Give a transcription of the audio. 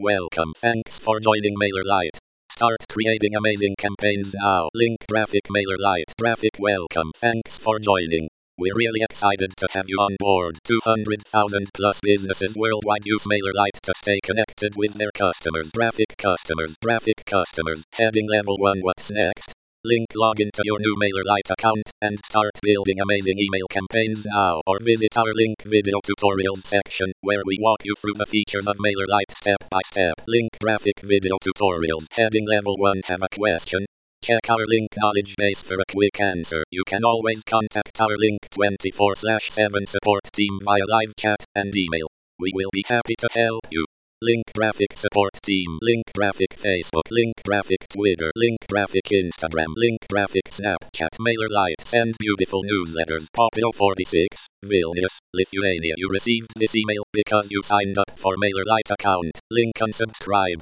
Welcome. Thanks for joining MailerLite. Start creating amazing campaigns now. Link graphic MailerLite. Graphic welcome. Thanks for joining. We're really excited to have you on board. 200,000 plus businesses worldwide use MailerLite to stay connected with their customers. Graphic customers. Graphic customers. Heading level 1. What's next? Link log into your new MailerLite account and start building amazing email campaigns now, or visit our link video tutorials section where we walk you through the features of MailerLite step by step. Link graphic video tutorials. Heading level 1. Have a question? Check our link knowledge base for a quick answer. You can always contact our link 24/7 support team via live chat and email. We will be happy to help you. Link graphic support team. Link graphic Facebook. Link graphic Twitter. Link graphic Instagram. Link graphic Snapchat. MailerLite. Send beautiful newsletters. Popio 46, Vilnius, Lithuania. You received this email because you signed up for MailerLite account. Link unsubscribe.